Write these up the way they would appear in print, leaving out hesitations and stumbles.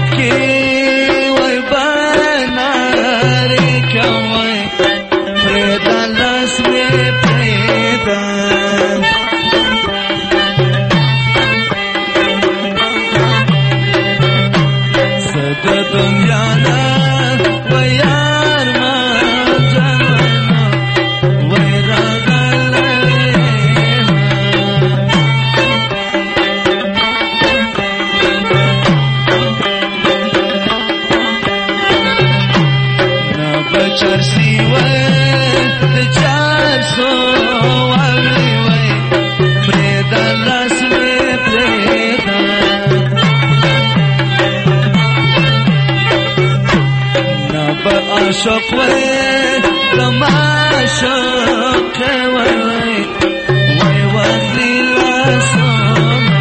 کې وای بنارې کوي پرېدا لاس مې پرېدا د دنیا نه ویار ما جانانا وای راغلی نا بچرسی وای د چارسو وای وای پرېدا لاس مې پرېدا عاشق وای عاشق وای وای وای لاسونه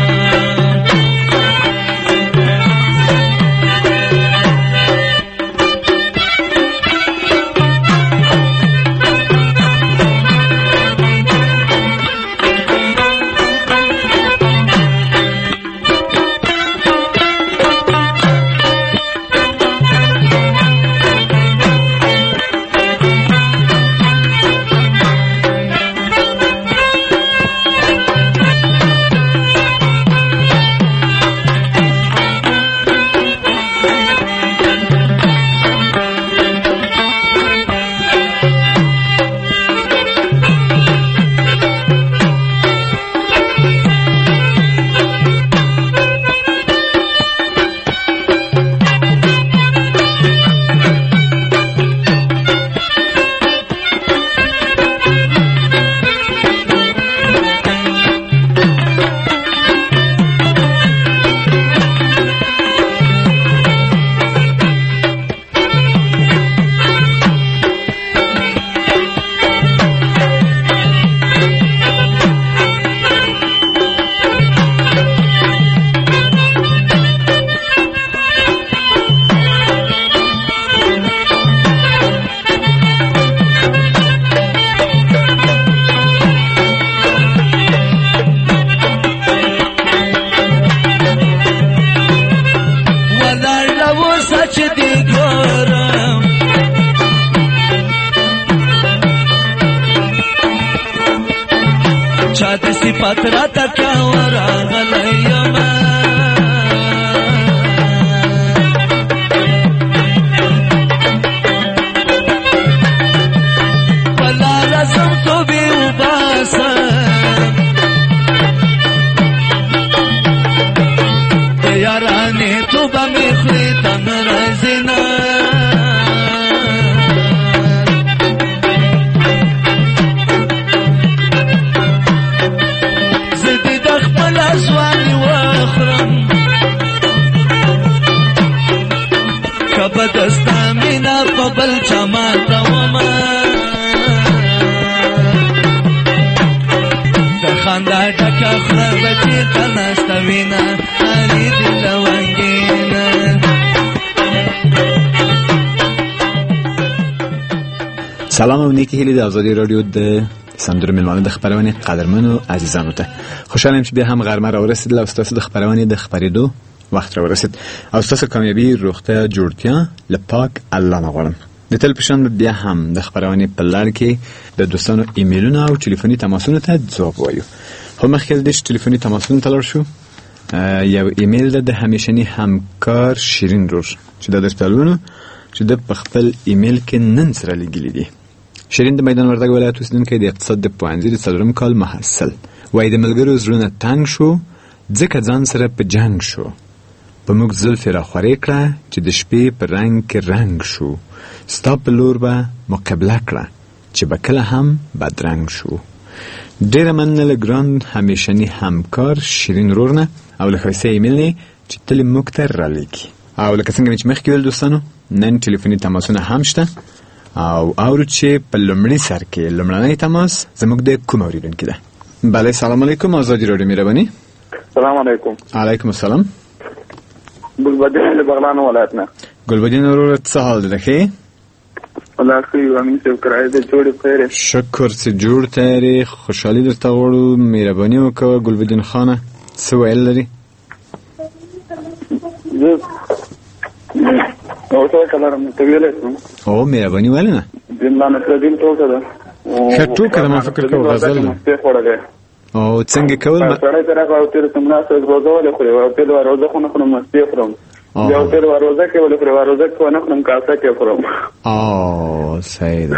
چاته صفات را تکا وراغلی یما ولا لازم تو بی وباسا یارانی تو بمی خریدن رزینا بدستا مینا پبل چماتا وما دخاندا ټکا خره بچی تناستا وینا علی دل وانګینا سلام او نیکی هیلی د آزادی رادیو د سندرو ملمانه د خبرونه قدرمنو عزیزانو ته خوشحالم چې بیا هم غرمه را ورسید له استاد د خبرونه د خبرېدو وخت را ورسید او تاسو کامیابی روغتیا جوړتیا لپاک الله نغواړم د تلپشن بیا هم د خبرونه په لړ کې د دوستانو ایمیلونو او ټلیفوني تماسونو ته ځواب وایو خو مخکې د ټلیفوني تماسونو ته لور شو یو ایمیل د همیشنی همکار شیرین رور چې د درتلونو چې د خپل ایمیل کې نن سره لګیلی دي شیرین د میدان وردګ ولایت اوسیدونکې د اقتصاد د پوهنځي د څلورم کال محصل وای د ملګرو زړونه تنگ شو ځکه ځان سره په جنگ شو په موږ زلفې را خورې کړه چې د شپې په رنګ کې رنګ شو ستا په لور به مقابله کړه چې به کله هم بدرنګ شو ډېره مننه له ګران همیشني همکار شیرین رورنه او له ښایسته ایمیل نه چې تل موږ ته رالیکي او لکه څنګه چې مخکې ویل دوستانو نن ټلیفوني تماسونه هم شته او اورو چې په لومړي سر کې لومړنی تماس زموږ د کوم اوریدونکي ده بله سلام علیکم آزادی رادیو مهرباني سلام علیکم علیکم السلام ګلبدین له بغلان ولایت نه ګلبدین ورور څه حال ده ښه الله خیر امین څه کرای دې جوړ خیر شکر چې جوړ تیاری خوشحالي درته غواړو مهرباني وکړه ګلبدین خانه څه ویل لري او څه کلام ته ویلې او مهرباني ولنه دین نه تدین ټوکه ده خټو کړه ما فکر کوم غزل څه خوړلې او څنګه کول سره تر هغه تیر څنګه څه روزه خوري او تل روزه خو نه خورم مستی خورم یو تل روزه کې ولې خوري روزه کو نه خورم کاسه کې خورم او صحیح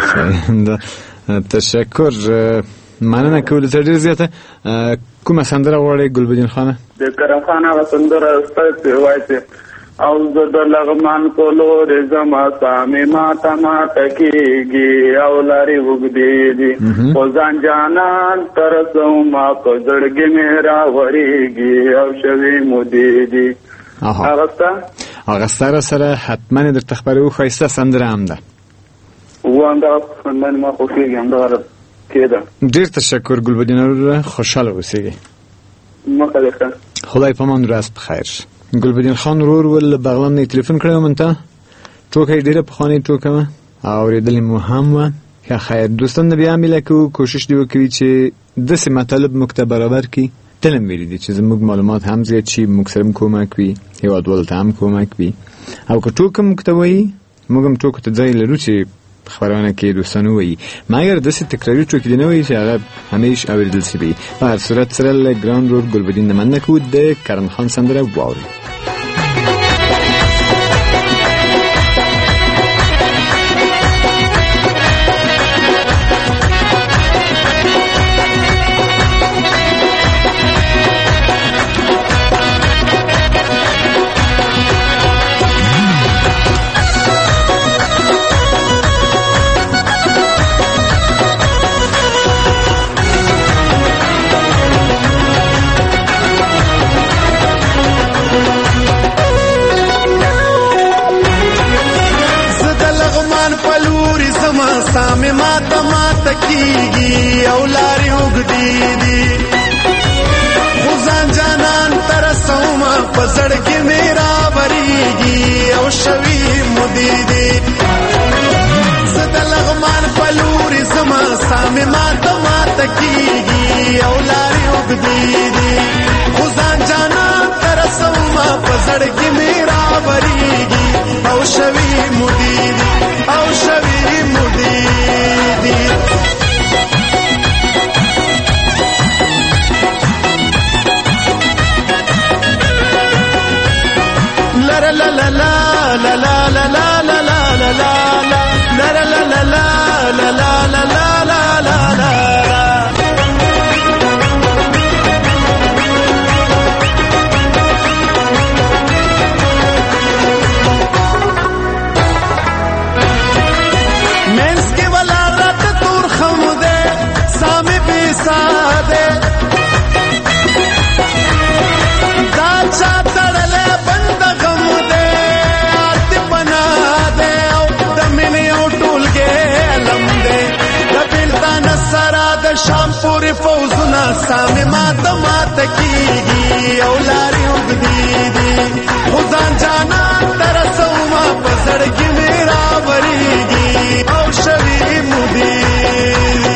تشکر مننه کول زه ډیر زیاته کومه سندره غواړې ګلبدین خانه د کرم خان هغه سندره ستاسو وایته او زد لغمان کولو رزما سامي ماتا ماتا کیږي او لاري وګديږي او ځان جانان ترسو ما په زړګي میرا وريږي او شوي موديږي هغه سره حتما در تخبرو خاصه سندره هم ده واندا فنن ما خوشي هم ده کېده ډیر تشکر ګلبدین خوشاله اوسئ مخالفه خدای پامان راست بخیر گلبدین خان رور ول بغلان نه تلیفون کړو منته ټوکې ډیره په خانه ټوکه اوریدل مهمه که خیر دوستان بیا عمل کو کوشش دی وکړي چې د سه مطلب مکتب برابر کی تلم ویری چې زموږ معلومات هم زیات شي مکسرم کومک وي هیواد ولته هم کومک وي او که ټوکم مکتوي موږ ټوک ته ځای لرو چې خبرونه کې دوستانو وي مګر د څه تکراری ټوک دی نه وي چې هغه همیش اوریدل شي په هر صورت سره له ګراوند رود ګلبدین نه مننه کو د کرم خان سندره واوري سامي ماتا ماتا کیږي او لاري وګديږي خزان جانان ترسوما پزړ کې میرا وريږي او شوي موديږي زد لغمان پلوري زما سامي ماتا ماتا کیږي او لاري وګديږي خزان جانان ترسوما پزړ کې میرا وريږي او شوي موديږي او شوي شام پوری فوزنا سامي ماتا ماتا کیږي او لاري وګديږي خدان جانا ترسو ما پسړ کې میرا وريږي او شوي موديږي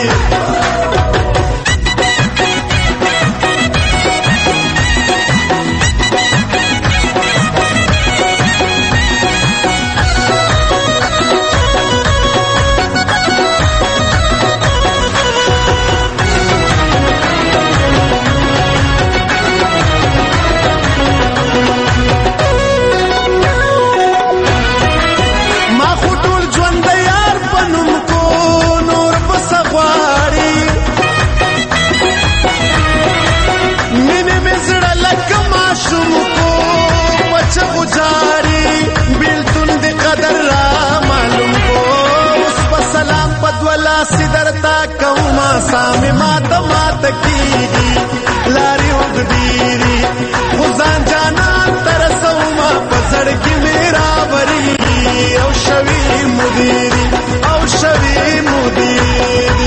सिदरता कौमा सामी माता माता कीगी लारी उगदीरी खुजान जाना तरसौमा पसड़ की मेरा बरी औ शवी मुदीरी औ शवी मुदीरी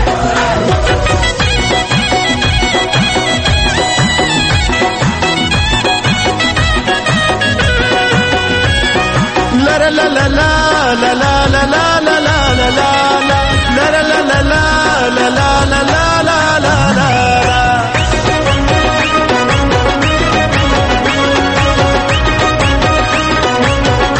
ला ला ला ला ला ला ला ला ला ला ला la la la la la la la la la la la la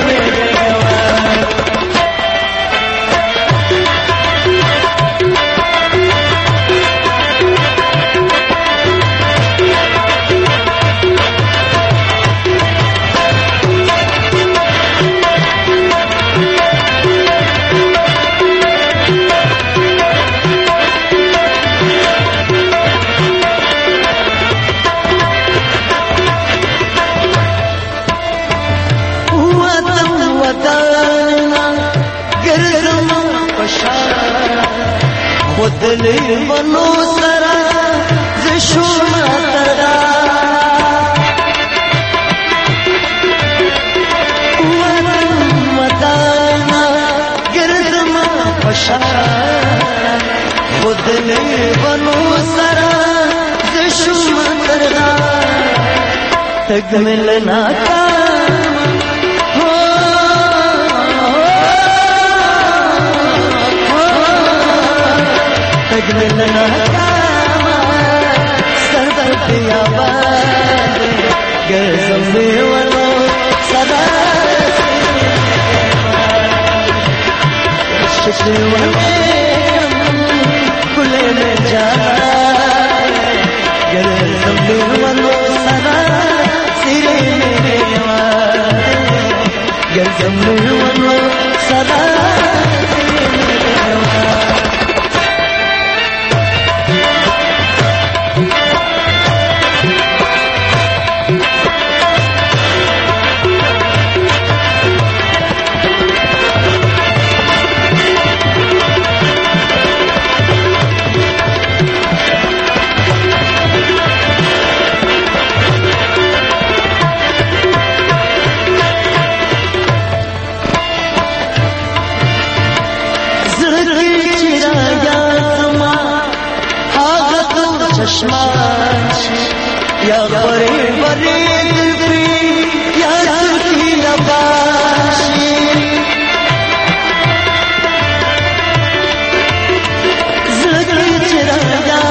خودلی ونو سرا زشوم ترغا وطانا گردم پشا خودلی ونو سرا زشوم ترغا تگ ملنا کا ملنا کاما سر پر پیا باد گرزم ورو صدا شکل ورم کلے میں جانا گرزم ورو صدا سیرے میں گرزم ورو صدا या बरे बरे दिलपी या सुखी नबाशी ज़िक्र चिराया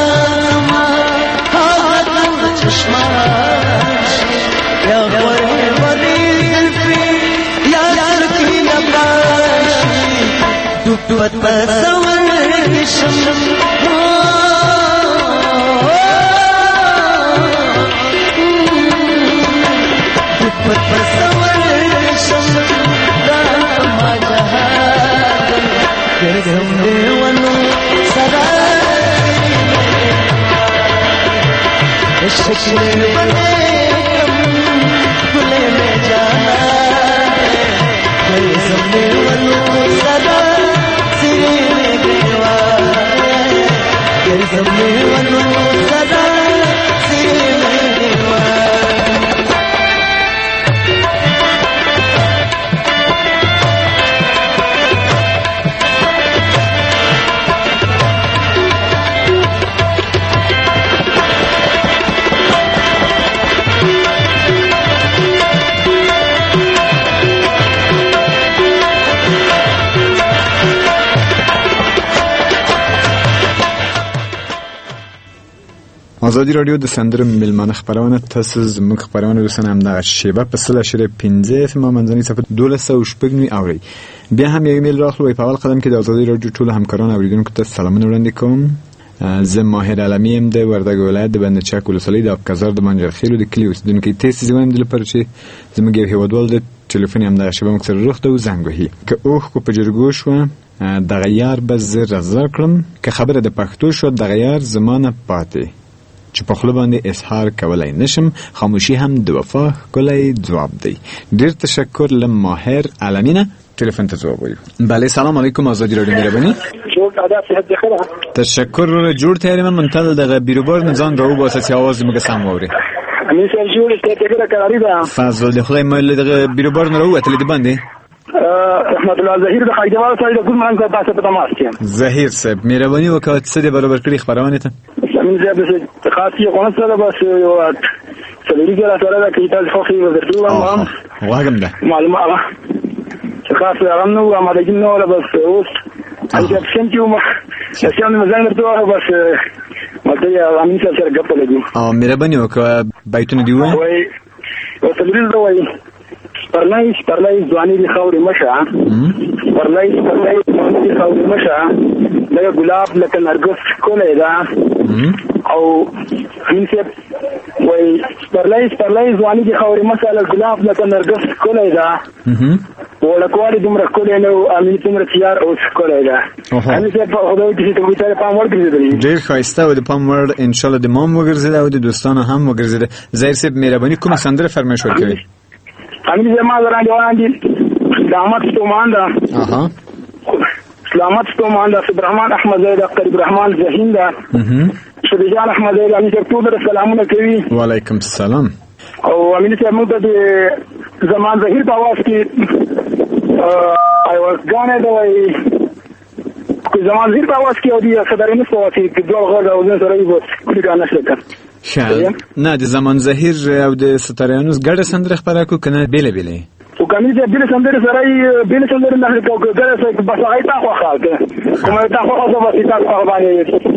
हाथ चश्माशी या बरे बरे दिलपी या सुखी नबाशी दुपत सवर किशम शक्ल बने खुले में जाना समझे वनो सदा सिरे में देवा समझे वनो सदा सिरे में देवा ازادي رادیو د سندرو ملمانه خبرونه تاسو زموږ خبرونه رسنه هم دغه شیبه په 0.15 ما منځنی صفحه 12 اوري بیا هم یو ایمیل راخلو په اول قدم کې د ازادي رادیو ټول همکاران اوریدونکو ته سلامونه وړاندې کوم. زه ماهر علمی ام د وردګ ولایت د بندچک ولسوالۍ د ابکزار د منجرخیلو د کلی اوسیدونکو ته زموږ د لپاره چې زموږ یو هیوادوال د ټلیفون هم دغه شیبه مکسر روخته او زنګ وهي که اوه کو په جرګو شو دغه یار به زه رضا کړم که خبره د پښتو شو دغه یار زمانه پاتې چې په خپل باندې اظهار کولای نشم خاموشي هم د وفا کولای جواب دی. ډیر تشکر لم ماهر علمینه ټلیفون ته جواب وایو. بله سلام علیکم ازادي رادیو مهرباني جوړ ادا صحت بخیر تشکر جوړ تیاری من تل دغه بیروبار نه ځان راو باسه چې आवाज موږ سم ووري امي سر جوړ ته کېږي کاری ده فضل د خدای مل دغه بیروبار نه راو ته د باندې رحمت الله ظهیر د خایدوال سره د ګل مرنګ په تاسو په تماس کې ظهیر صاحب مهرباني وکړه چې د برابر کړی خبرونه ته امي زه به خاصی قانون سره بس یو سلیری سره د کیتال خوخي ورته وام واګم ده معلومه خاص رغم نو آمادگی نو ولا بس اوس اجازه شم چې ما شام مزان درته بس مته امین سره غپ لګو مهرباني وکړه بایتونه دی وای او تلریز دوی پرلای ځواني دی خوري مشه پرلای ځواني دی خوري مشه دا ګلاب لکه نرګس کولای دا او امین سره وای پرلای ځواني دی خوري مشه لکه ګلاب لکه نرګس کولای دا ولکوالي دومره کولای نو امین دومره تیار اوس کولای دا امین سره په خدای دې ته ویته پام ورګرځي ډیر ښایسته او د پام ور ان شاء الله د مام وګرځي او د دوستانو هم وګرځي. زهیر صاحب مهرباني کوم سندره فرمایش ورکوي؟ امین زما دران دی دامت تو مان دا سلامت ستومان دا عبدالرحمن احمد زید قریب رحمان زهین دا شریجان احمد زید امین صاحب ټول سلامونه کوي. وعلیکم السلام. او امین صاحب موږ د زمان زهیر په आवाज کې غانې دا وایي زمان زهیر په आवाज کې او دی صدرینه په आवाज کې دوه غږ او زه سره یې کولی غانې شته. شاید نه د زمان زهیر او د ستاريانوس ګډه سندره خبره کو کنه بیل بیل او کمی چې بیل سندره سره بیل سندره نه کوي ګره سره بس هغه تا خو خاله کومه تا خو خو بس تا خو باندې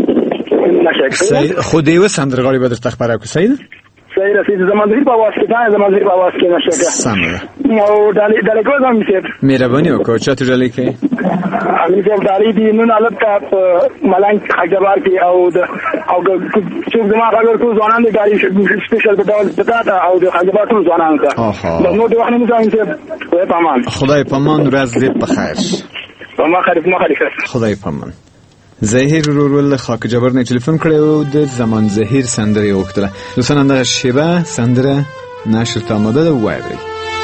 خو دې و سندره غالي بدر تخبره کو سید صحیح رسید زمان زهیر په आवाज کې دا زمان زهیر په आवाज کې نشه سمه او دالې کوم میسه مهرباني وکړه چې ته دالې کې امین صاحب دالې دی نن حالت کا ملنګ خجبار کې او چې زما راغلی ټول ځوانان دي ګاډي سپیشل په ډول پتا دا او د خجبار ټول ځوانان ته نو د وخت نه ځان چې خدای پامان خدای پامان ورځ دې په خیر ما خریف خدای پامان. زهیر رورول خاک جبر نه تلفن کړو او د زمان زهیر سندره وکړه. دوستان دا شیبه سندره نشر ته آماده ده وایي.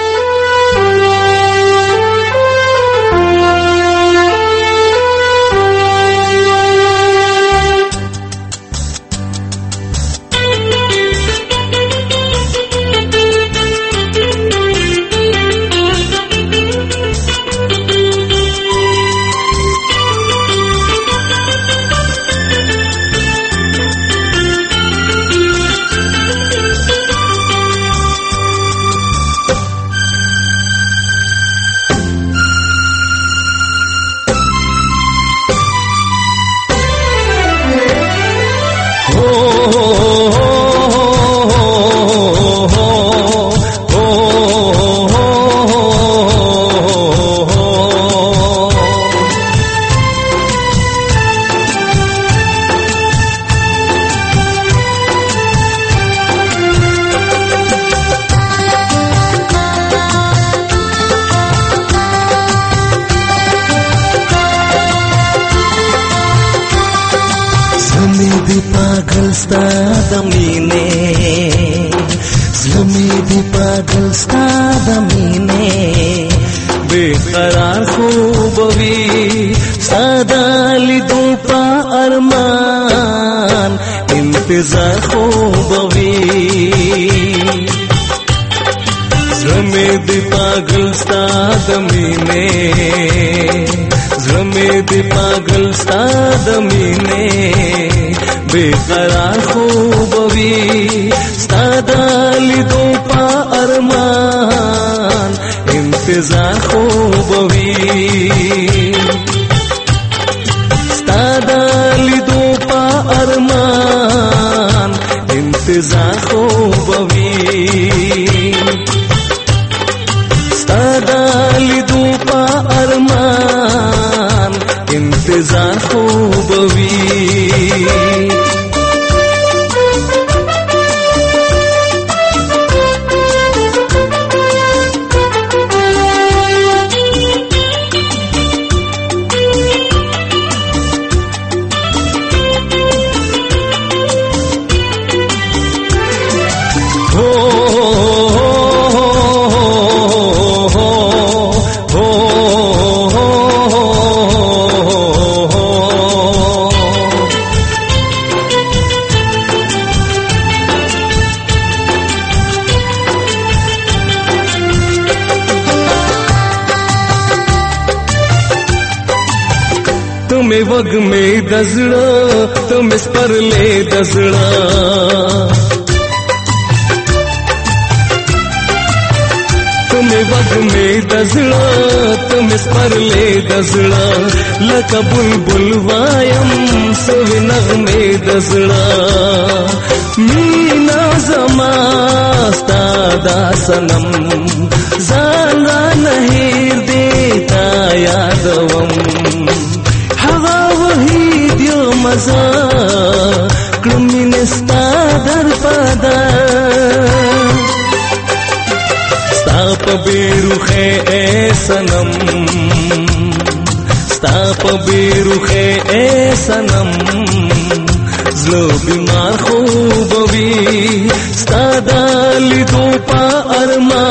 बेकरार खूबवी सादाली दूपा अरमान इंतजार खूबवी ज़्रमे दी पागल सादमीने ज़्रमे दी पागल सादमीने बेकरार खूबवी सादाली दूपा अरमान इंतजार खूबवी स्तादाली दो पा अरमान इंतजार खूबवी स्तादाली दो पा अरमान इंतजार खूबवी तुम्हें वग में दजड़ा तुम इस पर ले दजड़ा तुम्हें वग में दजड़ा तुम इस पर ले दजड़ा लका बुलबुल वायम सोवे नगमे दजड़ा मीना ज़मास्ता दा सनम ज़ाना नहीं देता यादवम मजा क्रमिनस्ता दर पदा स्ताप बेरुखे ए सनम स्ताप बेरुखे ए सनम ज़लो बीमार खूबवी स्तादाली दो पा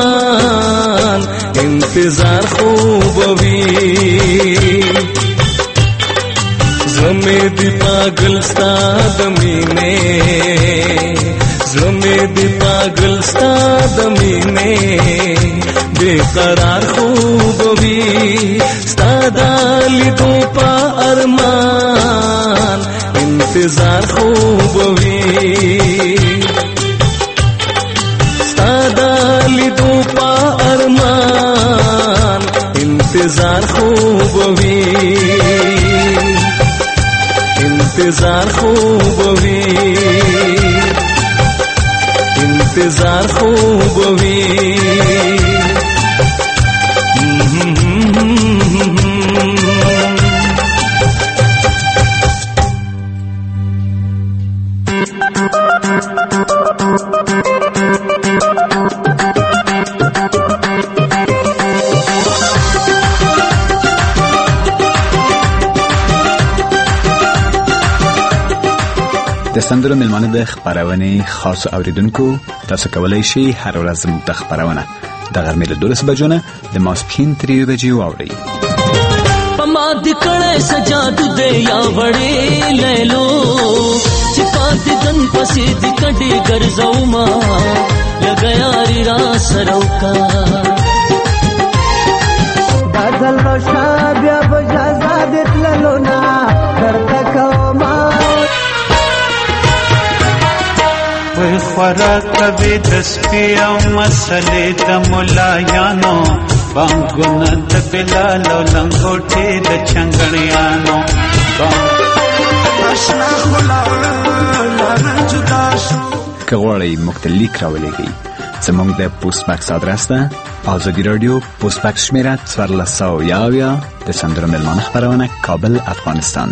अरमान इंतजार खूबवी د مینې بیقرار خوب وي ستا د لیدو په ارمان انتظار خوب وي ستا د لیدو په ارمان انتظار خوب وي انتظار خوب وي انتظار خوب وي د سندرو ملمانه د خبرونې خاص اوریدونکو تاسو کولای شئ هر ورځ زموږ د خبرونه د غرمې له 12 بجو نه د ماسپښین 3 بجې واورئ. پما دکړې سجاد دې یا وړې لیلو چې پات دن پسې د کډې ګرځاو ما لګیاري را سروکا دازل شاه بیا بجازا دتللو نا درته کوما وی خوراک کوي د سپي او مسلې د ملایانو بانګونه د بلال او لنګوټې د چنګړیانو آشنا خلا لاره جدا شو که غواړئ موږ ته لیک راولېږئ زموږ د پوسټ باکس ادرس ده آزادي رادیو پوسټ باکس شمیره 1411 د سندرو ملمانه خبرونه کابل افغانستان.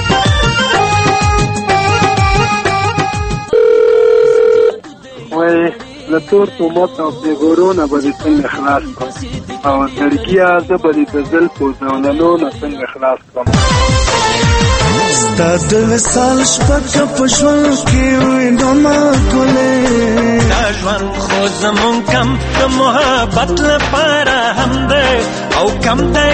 وای لتور تومت او پیغورونه به څنګه خلاص کړم او ترکیه زه به د زل په ځانونو نه څنګه خلاص کړم ستا د وصال شپږ په ژوند کې وینم ما ګلې دا ژوند خو زمون کم د محبت لپاره هم ده او کم ده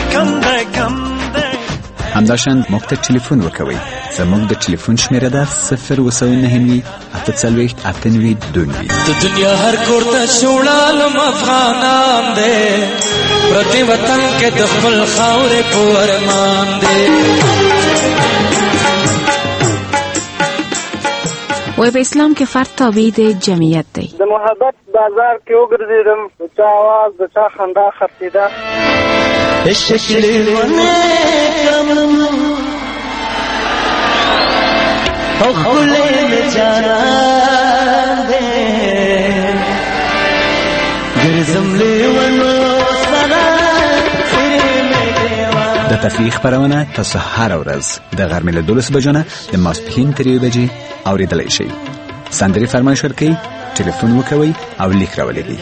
همداشان موږ ته ټلیفون وکوئ. زموږ د ټلیفون شمیره ده 029 840 892. د دنیا هر کور ته شوړالم افغانان دې پردي وطن کې د خپل خاورې په ارمان دې. وای په اسلام کې فرد تابع دی جمعیت دی. د محبت بازار کې وګرځیدم د چا आवाज د چا خندا خرڅیدا شکل ونه کم او خلې مې جانان دې ګرځم لیونو سره د تفریح خبرونه تاسو هر ورځ د غرمې له 12 بجو نه د ماسپښین 3 بجې اوریدلای شئ. سندري فرمایش ورکړئ، ټلیفون وکوئ او لیک راولېږئ.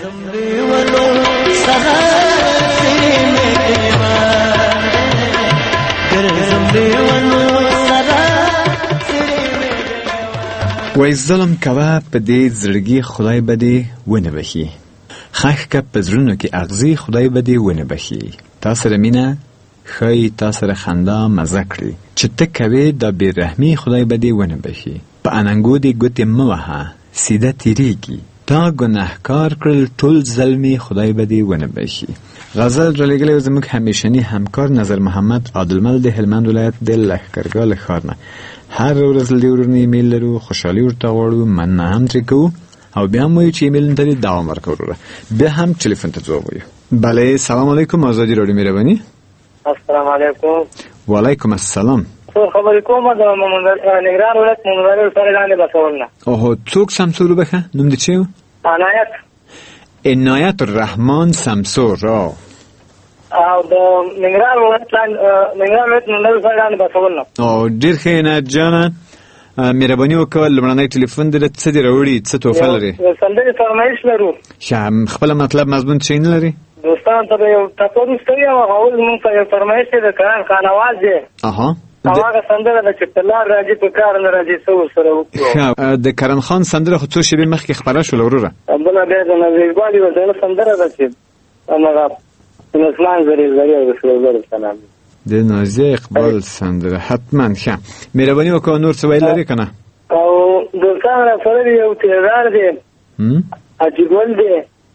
وای ظلم کوه په دې زړګي خدای به دې ونه بخي، خاک که په زړونو کې اغزي خدای به دې ونه بخي. تا سره مینه ښایي تا سره خندا مزه کړي، چې ته کوې دا بې رحمي خدای به دې ونه بخي. په اننګو دې ګوتې مه وهه سیده تیریږي، تا ګناهکار کړل ټول ظلمي خدای به دې ونه بخي. غزل رالیږلی زموږ همیشني همکار نظر محمد عادلمل د هلمند ولایت د لښکرګاه له ښار نه. هر ورځ له دې ورونه ایمیل لرو، خوشحالي ورته غواړو، مننه هم ترې کوو او بیا هم وایو چې ایمیل ته دې دوام ورکړو وروره. بیا هم ټلیفون ته ځواب وایو. بله سلام علیکم، آزادي راډیو مهرباني. السلام علیکم. وعلیکم السلام. خبرې کومه د ننګرهار ولایت مومندرې سره لاندې بسولنه. اوهو څوک سمسور وبخه؟ نوم دې چی و؟ عنایت. عنایت الرحمن سمسور. او د ننګرهار ولایت مومندرې سره لاندې بسولنه. او ډیر ښه عنایت جانه، مهرباني وکړه لومړنی ټلیفون دې څه دې راوړي، څه تحفه لري؟ سندرې فرمایش لرو. خپل مطلب مضمون چی نه لري؟ دوستان ته یو تاسو ستړي او اول مونږ ته فرمایش د کران خان आवाज دی. اها هغه سندره د چتلار راځي په کار نه راځي څو سره وکړو. د کرن خان سندره خو څو شېبې مخکې خبره شوه وروره. بله بیا د نظریګالي ورته سندره ده چې هغه مسلمان زری رسول سلام د نازیه اقبال سندره حتما ښه. مهرباني وکړه نور څه ویل لري که نه؟ او دوستان را سره یو تیرار دی عجیبول دی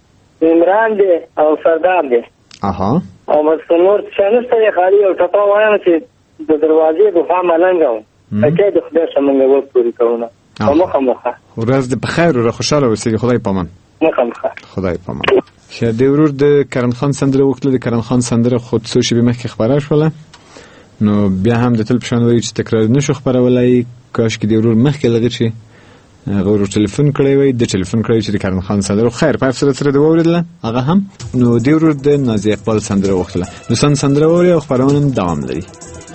عمران دی او سردار دی. اها او بس نور څه نشته خالي او ټپه وایم چې د دروازې په خوا ملنګ اته د خدای څخه موږ پوری کوو. مخه ورځ د بخیر او خوشاله اوسئ. خدای پامان. مخه خدای پامان. شه د ورور د کرم خان سندره وکړه. د کرم خان سندره خود څو شی به مخکې خبره شوله، نو بیا هم د تل پښان وایي چې تکرار نشو خبرولای. کاش کې د ورور مخکې لږ شي غوړو ټلیفون کړی وای، د ټلیفون کړی چې د کرم خان سندره خیر په افسر سره د ووریدله هغه هم. نو د ورور د نازي اقبال سندره وکړه. نو سندره ووري او خبرونه دوام لري.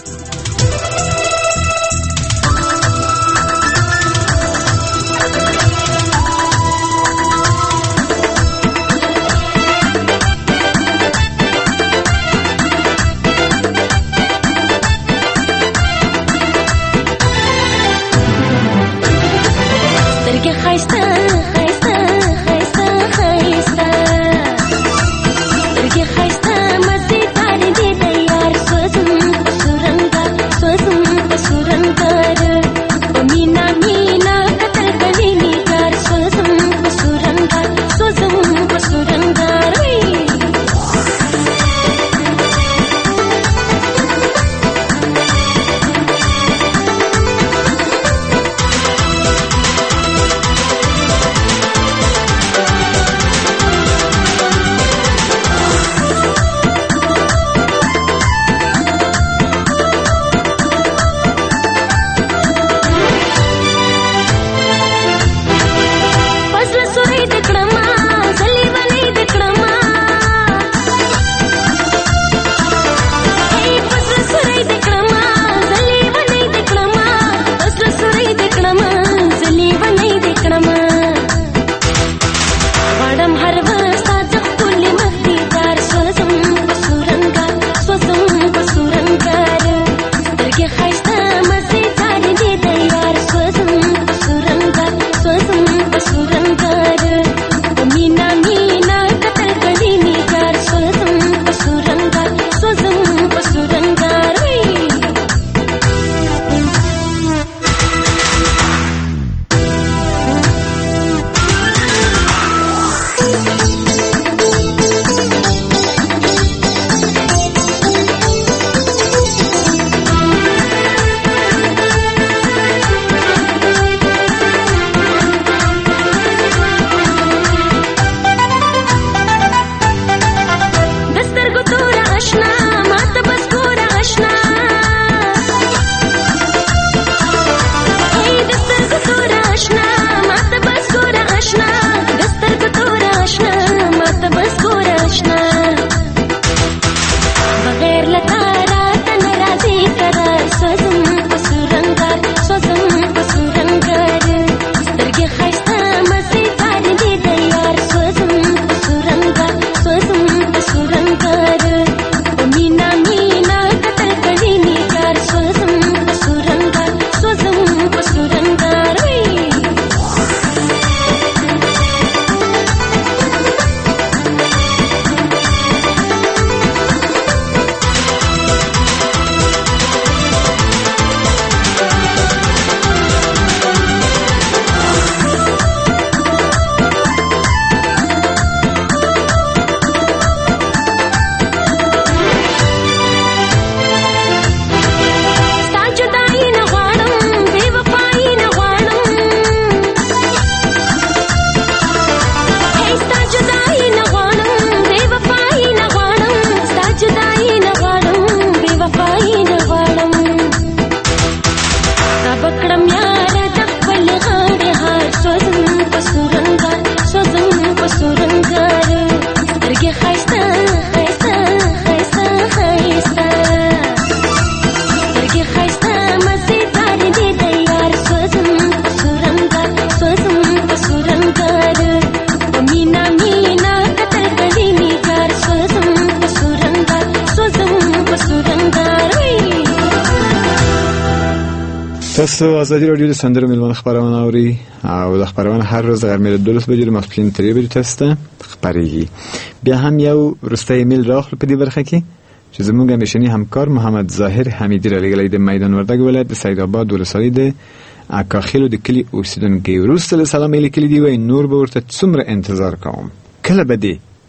تاسو ازادي رادیو د سندرو ملمن خبرونه اوري او د خبرونه هر ورځ غرمه 12 بجې د ماسپلین 3 بجې تاسو ته خبرېږي. بیا هم یو رسته ایمیل راخله په دې برخه کې چې زموږ همیشنی همکار محمد ظاهر حمیدی را لګلې د میدان وردګ ولایت د سید آباد ولسوالۍ د اکاخیلو د کلی اوسیدونکو. وروسته له سلام لیکلي دی وای نور به ورته څومره انتظار کوم، کله به دی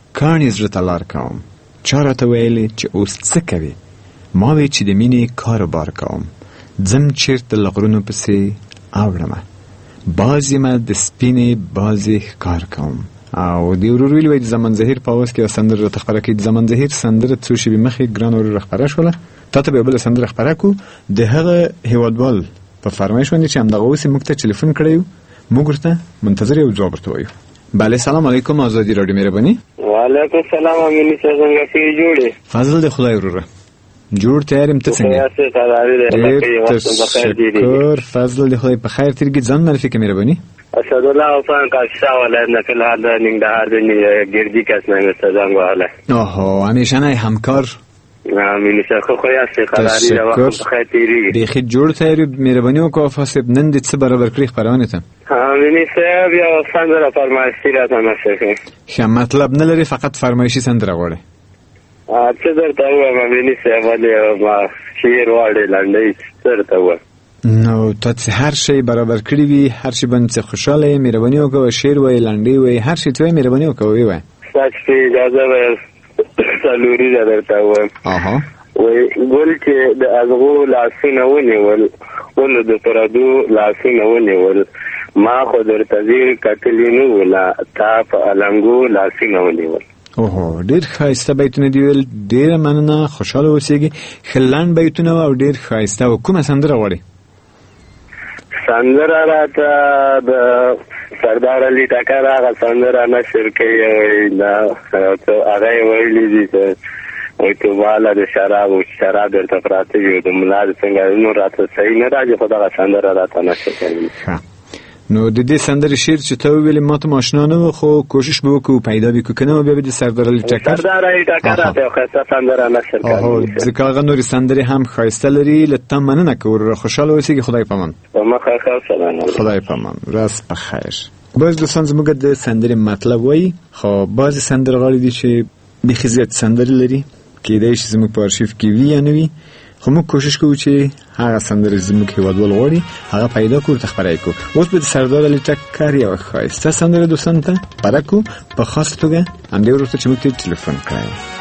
کاڼي زړه ته لار کوم. چا راته ویلې چې اوس څه کوي؟ ما وی چې د مینې کاروبار کوم. ځم چیرته له غرونو پسې اوړمه، باز یمه د سپینې بازې ښکار کوم. او د ورور ویل وی د زمان زهیر په اواز کې سندره راته خپره کړي. د زمان زهیر سندره څو شېبې مخکې ګران ورور خپره شوله. تا ته به بله سندره خپره کړو د هغه هیوادوال په فرمایش باندې چې همدغه اوس موږ ته ټلیفون کړی و. موږ ورته منتظر یو جواب ورته وایو. بله سلام علیکم آزادی رادیو مهرباني. وعلیکم السلام امینی څنګه څنګه جوړې؟ فضل د خدای وروره جوړ تیار يم. ته څنګه؟ شکر فضل د خدای په خیر. تیرګي ځان معرفي کې مهرباني. اسد الله افغان کاشا ولایت نکل هر د ننګرهار د ګردی کس نه ستځنګ واله. اوه همیشه نه همکار. امینی څخه خو یې خدای د وخت په خیر تیری. د خې جوړ تیار مهرباني وکړه فاسب نن د څه برابر کړی خبرونه ته. امینی صاحب یو سندره فرمایشي راته نشي. ښه مطلب نه لري فقط فرمایشي سندره غواړي. څه درته وایم امینی صاحب ولې ما شعر واړې لاندې درته وایم. نو ته هر شی برابر کړی وي، هر شی باندې خوشاله یې مهرباني وکړه. شعر وای لاندې وای هر شی ته مهرباني وکړه. وای سچ په اجازه وای سلوري درته وایم. اها وای ګل چې د ازغو لاسونه ونیول ول د پردو لاسونه ونیول ما خو درته زیر کتلینو ولا تا په النګو لاسونه ونیول. اوه ډیر ښایسته بیتونه دی ویل. ډیره مننه خوشاله اوسئ. خلان بیتونه او ډیر ښایسته. او کومه سندره غواړئ؟ سندره راته د سردار علي ټکر هغه سندره نشر کوي دا هغه ویلي دي چې وای ته والا د شراب درته پراته وي د ملا څنګه نو راته صحیح نه راځي خو دا سندره راته نشر کوي. نو د دې سندرې شعر چې ته ویلې ما ته ماشنا نه و خو کوشش به وکړو پیدا به کنه بیا به د سردار علي ټکر راته خاصه سندره نشر کوي. ځکه هغه نورې سندرې هم ښایسته لري. له تا مننه کوو. خوشاله اوسئ. خدای پامان. خدای پامان. راست په خیر. باز دوستان زموږ د سندرې مطلب وایي خو بعضې سندرغاړي دي چې بیخي زیات سندرې لري کیدای شي زموږ په ارشیف کې وي یا نه وي خو موږ کوشش کوو چې هغه سندرې زموږ هیوادوال غواړي هغه پیدا کړو ته خپره کړو. اوس به د سردار علي ټکر یوه ښایسته سندره دوستانو ته خپره کړو په خاصه توګه همدې وروسته چې موږ ته ټلیفون کړی.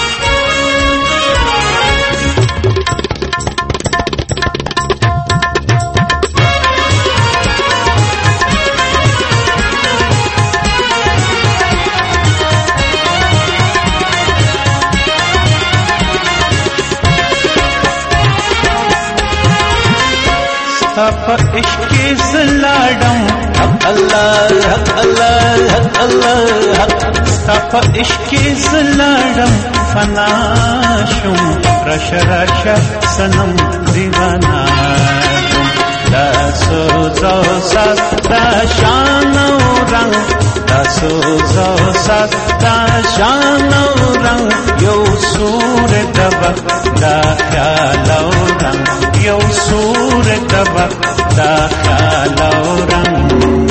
په عشق زلاړم حق الله حق الله حق الله حق په عشق زلاړم فنا شم رش سنم دیوانا دا سوزو ساز دا شان او رنگ دا سوزو ساز دا شان او رنگ یو سور دبا دا خیال او رنگ یو سور دبا دا خیال او رنگ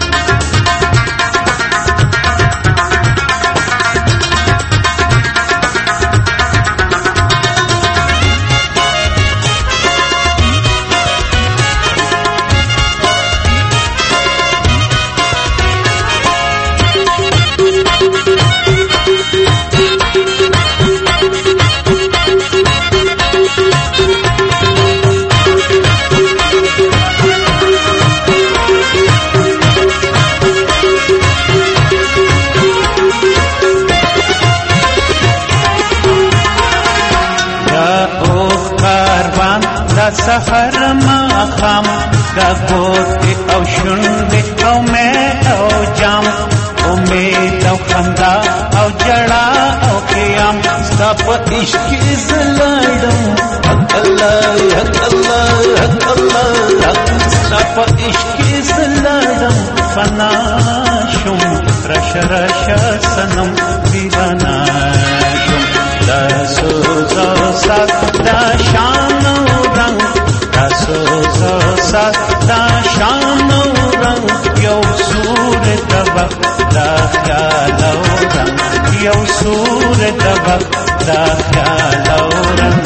سحر ما خام دا ګوتې او شونډې او مې او جام امید او خندا او جړا او قیام ستا په عشق کې زلاړم حق الله حق الله حق الله ستا په عشق کې زلاړم فنا شم رش سنم دیوانا شم دا سوزو سات دا شان دا سوزو سات دا شان او رنگ یو سور دبا دا خیال او رنگ یو سور دبا دا خیال او رنگ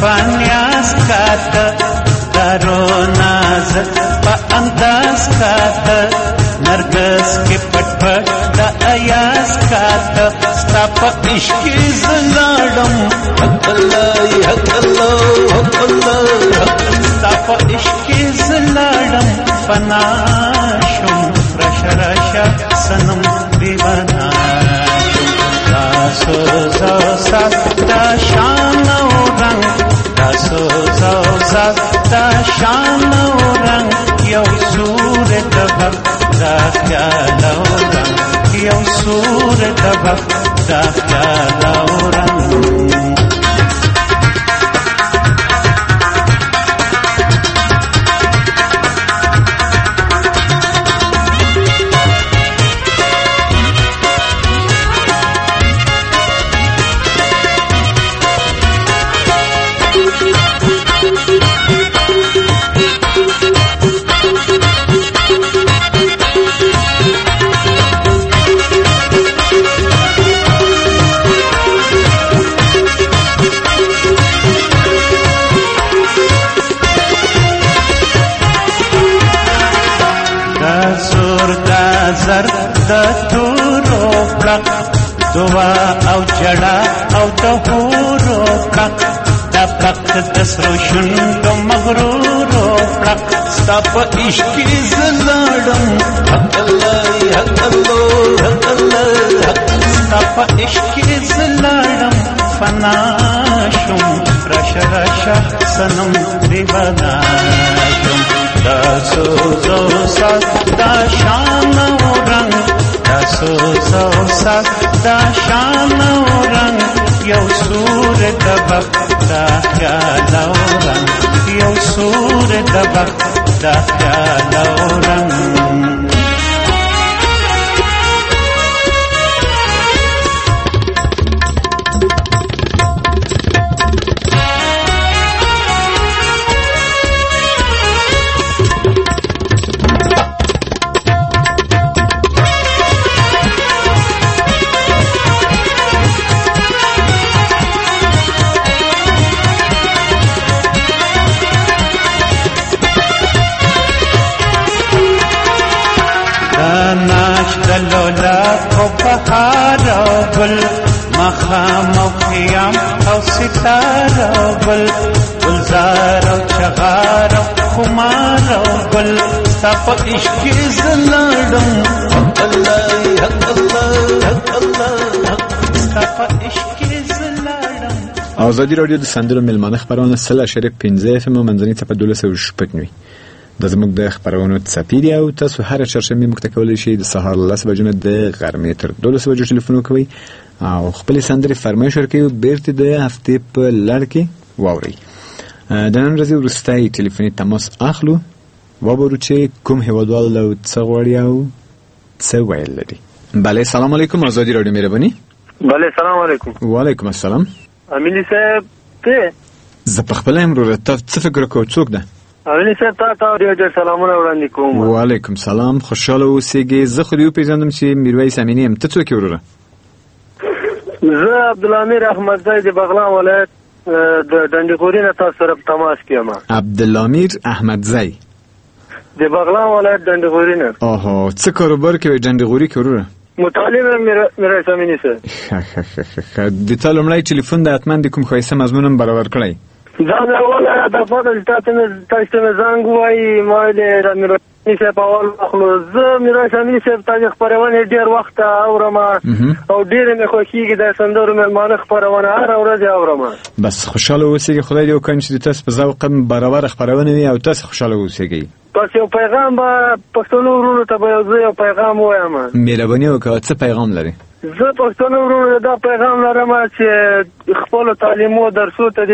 پانیاز کاته دارو ناز په انداز کاته نرګس کې پټ پټ د ایاز کاته ستا په عشق زلاړم حق الله حق الله حق الله ستا په عشق زلاړم فنا شم رش رش سنم دیوانا داسو زو سات دا شان او رنگ داسو زو سات دا شان او رنگ یو سور دبک دا خیال او رنگ یو سور دبک دا خیال او رنگ دوا او جڑا او دهورو پلک دا پلک دسرو شندو مغرورو پلک ستا پا عشقی زلالم حق اللہ حق اللہ حق اللہ ستا پا عشقی زلالم فنا شم رش رش سنم دیوانا شم دا سوزو سات دا شان و رنگ داسو سو سات دا شان او رنگ یو سور دبک دا خیال او رنگ یو سور دبک دا خیال او رنگ دلولا کو بهار او گل مخام او خیام او ستار او گل گلزار او چغار او خمار او گل ستا په عشق زلاړم حق الله حق الله حق الله ستا په عشق زلاړم. آزادی رادیو د سندرو ملمانه خبرونه 3.15 FM منځنی ته په 12:09 د زموږ د خبرونو څپې او تاسو هر چهارشنبه موږ ته کولی شئ د سهار 10 بجو نه د غرمې تر 12 بجو ټلیفون وکوي او خپل سندرې فرمایش ورکوي بیرته د هفتې په لړ کې واورئ. د نن ورځې وروستی ټلیفوني تماس اخلو وګورو چې کوم هیوادوال له څه غواړي او څه ویل لري. بله سلام علیکم آزادی رادیو مهرباني. بله سلام علیکم. وعلیکم السلام. امینی صاحب ته زه په خپل امر ته څه فکر کوم څوک ده؟ امینی صاحب تاسو ډېر سلامونه وړاندې کوم. وعلیکم سلام خوشاله اوسئ. زه خو یو پیژندم چې میرویس امینی هم ته څوک یې وروره؟ زه عبدالامیر احمدزی د بغلان ولایت د ډنډیخوري نه تاسو سره په تماس کې یم. عبدالامیر احمدزی د بغلان ولایت ډنډیخوري نه. اوهو څه کاروبار کوي ډنډیخوري کې وروره؟ مطالب میرویس امینی صاحب. د تا لومړی ټلیفون د حتما د کوم ښایسته مضمون هم برابر کړی؟ دا اوله دفعه ده چې تاسو ته مې زنګ ووایي ما د میرویس امیني صاحب اول واخلو. زه میرویس امیني صاحب تاسو خپرونې ډېر وخت اورم او ډېرې مې خوښېږي د سندرو مېلمانه خپرونه هره ورځ اورم. بس خوشحاله اوسئ. خدای دې وکړي چې تاسو په ذوق برابر خپرونه وي او تاسو خوشحاله اوسئ. بس یو پیغام به پښتنو ورونو ته به یو پیغام وایم. مهرباني وکړه څه پیغام لري؟ زه پښتنو ورونو دا پیغام لرم چې خپل تعلیمو درسو ته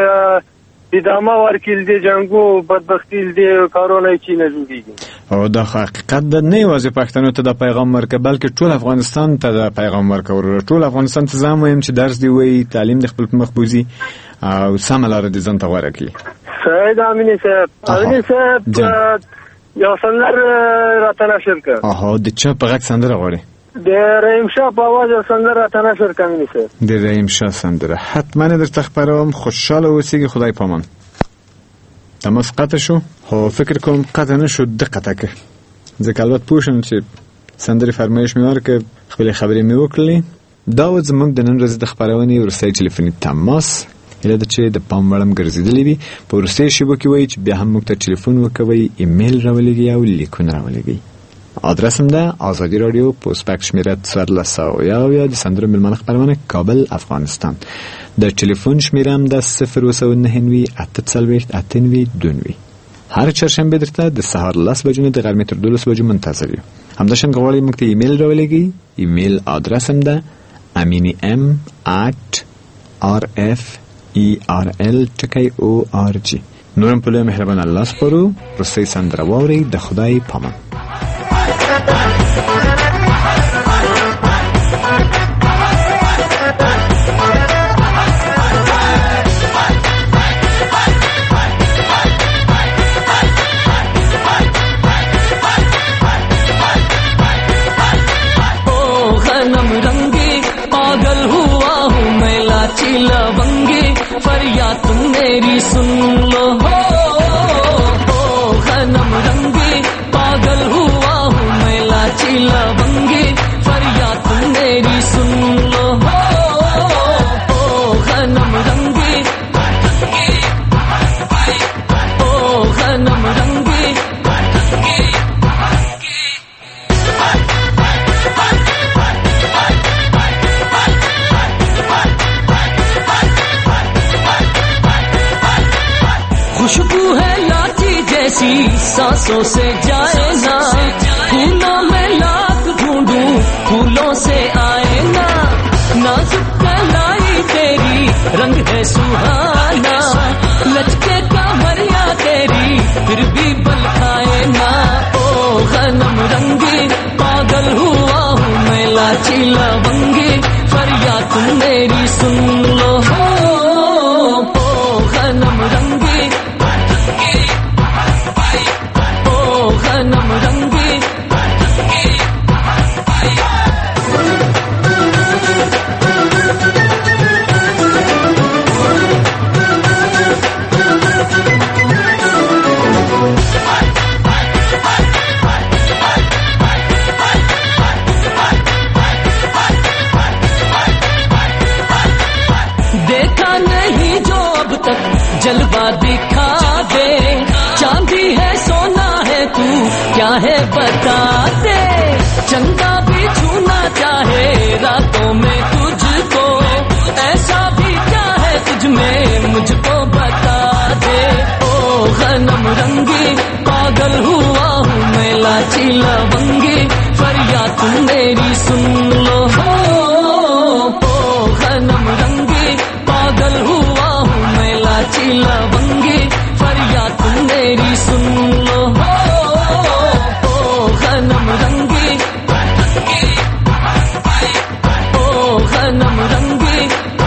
د ادامه ورکړي د جنگو بدبختی د کارونه چې نه جوړیږي. او دا حقیقت ده نه یوازې پښتنو ته دا پیغام ورکړه بلکې ټول افغانستان ته دا پیغام ورکړه. ټول افغانستان ته زه وایم چې درس دی وایي تعلیم د خپل مخ بوزي او سمه لاره دې ځان ته غوره کړي. سید امینی صاحب یو سندر راته نشر کړ. د چا په غږ سندره غواړي؟ د رحیم شاه په आवाज سندره تنشر کمی سه د رحیم شاه سندره حتما در تخبرام خوشحال اوسیږي خدای پامان. تماس قطع شو خو فکر کوم قطع نشو دقت که ځکه البته پوښتنه چې سندري فرمایش میوار که خپل خبرې مې وکړلې دا و زموږ د نن ورځې د خبرونې وروستی ټلیفوني تماس هیله ده چې د پام وړ هم ګرځېدلی وي. په وروستیو شیبو کې وایي چې بیا هم موږ ته ټلیفون وکوئ، ایمیل راولېږئ او لیکونه راولېږئ. آدرسم ده آزادی رادیو پستبک شمیره 1401 د سندرو ملمن خبرونه کابل افغانستان. د ټلیفون شمیرم ده 029 هر چهارشنبه درته د سهار 10 بجو نه د غرمې تر 12 بجو منتظر یو. همداشان غواړئ موږ ته ایمیل راولېږئ. ایمیل آدرسم ده aminim@rferl.org. نورم په لوی مهربان الله سپارو. وروستۍ سندره واورئ. د خدای پامان. लवंगे फरियाद तुम मेरी सुन लो हो गनम रंगे पागल हुआ हूँ मैं लाची लवंगे फरियाद तुम मेरी सुन लो हो गनम रंगे ओ गनम रंगे खुशबू है लाची जैसी सांसों से जाए ना, फूलों में लाख ढूंढूं फूलों से आए ना, नाजुक कलाई तेरी रंग है सुहाना, लचके कमरिया तेरी फिर भी बल खाए ना, ओ गनम रंगी पागल हुआ हूँ मैं लाची लवंगी फरियाद तुम मेरी सुन लो हो गनम रंगी गनम रंगी देखा नहीं जो अब तक जलवा दिखा दे, चांदी है सोना है तू क्या है बता दे, चंदा भी छूना चाहे रातों में तुझको, ऐसा भी क्या है तुझ में मुझको बता दे, ओ गनम रंगी पागल हुआ हूँ मैं लाची लवंगी फरियाद तुम मेरी सुन लो हो गनम रंगी पागल हुआ हूँ मैं लाची लवंगी फरियाद तुम मेरी सुन लो हो गनम रंगी ओ गनम रंगी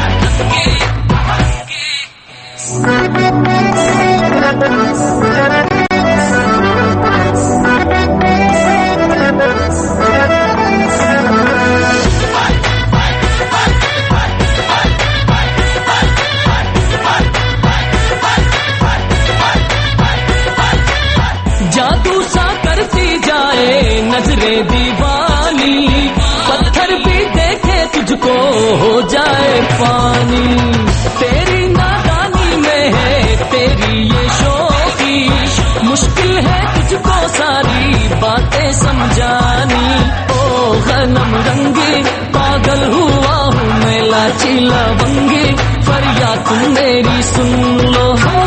जादू सा करती जाए नजरे दीवानी, पत्थर भी देखे तुझको हो जाए पानी, तेरी नादानी में है तेरी ये शोखी, मुश्किल है तुझको सारी बातें समझानी, ओ गनम रंगी पागल हुआ हूँ मैं लाची लवंगी फरियाद तुम मेरी सुन लो हो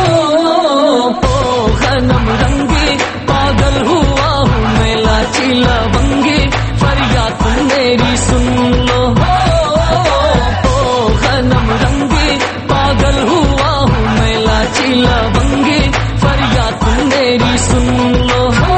गनम रंगी पागल हुआ हूँ मैं लाची लवंगी फरियाद तुम मेरी सुन लो हो गनम रंगी पागल हुआ हूँ मैं लाची लवंगी फरियाद तुम मेरी सुन लो हो.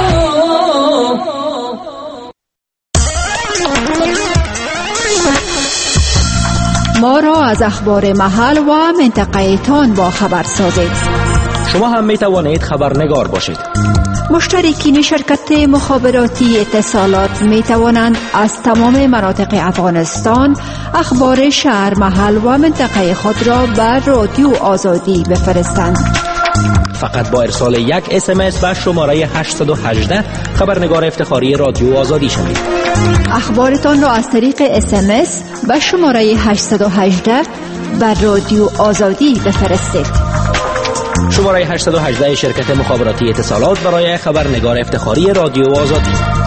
ما را از اخبار محل و منطقه تان با خبر سازید. شما هم می توانید خبرنگار باشید. مشترکین شرکت مخابراتی اتصالات می توانند از تمام مناطق افغانستان اخبار شهر، محل و منطقه خود را بر رادیو آزادی بفرستند. فقط با ارسال یک SMS به شماره 818 خبرنگار افتخاری رادیو آزادی شوید. اخبارتان را از طریق SMS به شماره 818 بر رادیو آزادی بفرستید. شماره 818 شرکت مخابراتی اتصالات برای خبرنگار افتخاری رادیو آزادی.